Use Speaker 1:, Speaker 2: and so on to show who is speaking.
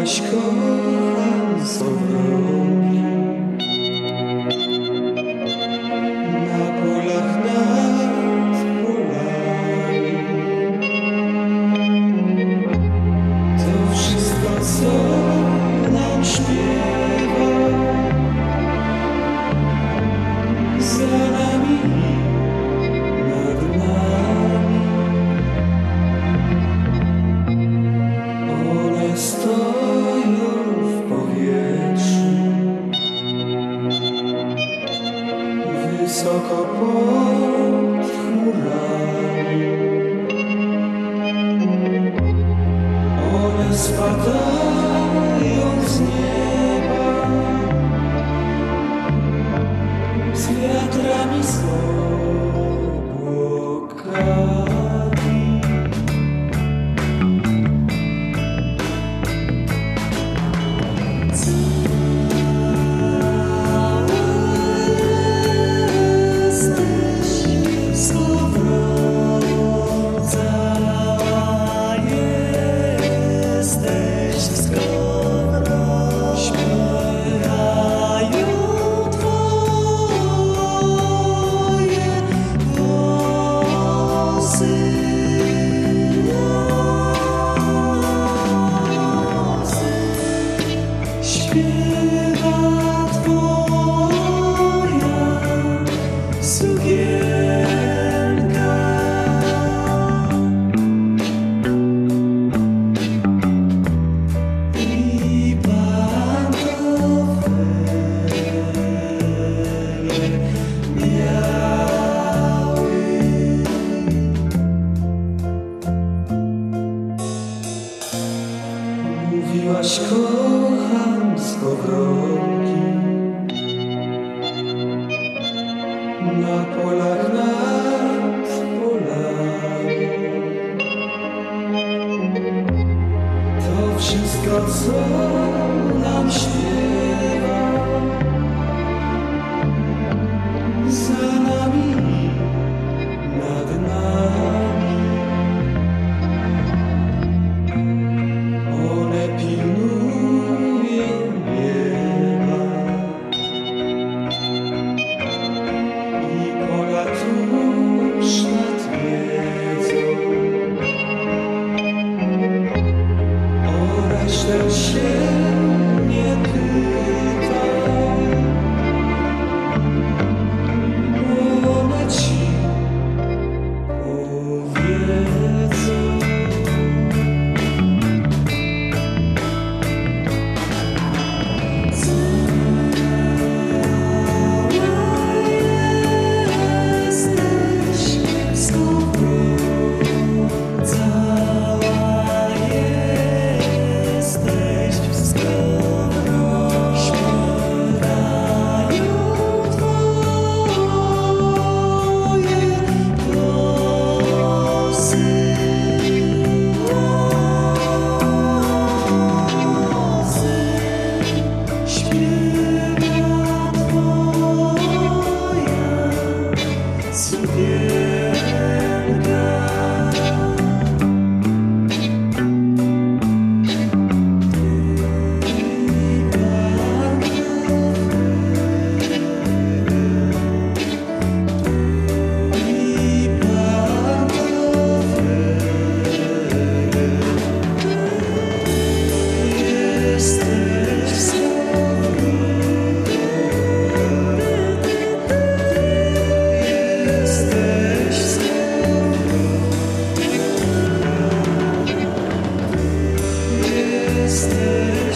Speaker 1: Mówiłaś kocham z ogromki na polach nad polami. To wszystko, co nam śpiewa za nami, nad nami. One stoją w powietrzu, wysoko pod chmurami. One spadają z nieba, z wiatrami, z obłokami. Śpiewa twoja sugienka i pantofle biały. Mówiłaś kocham z ogromki na polach nad polami. To wszystko, co nam śpiewa za nami, nad nami. One pilnują nieba i pola tuż nad wiedzą. O resztę się nie pytaj, bo one ci powiedzą. Stay.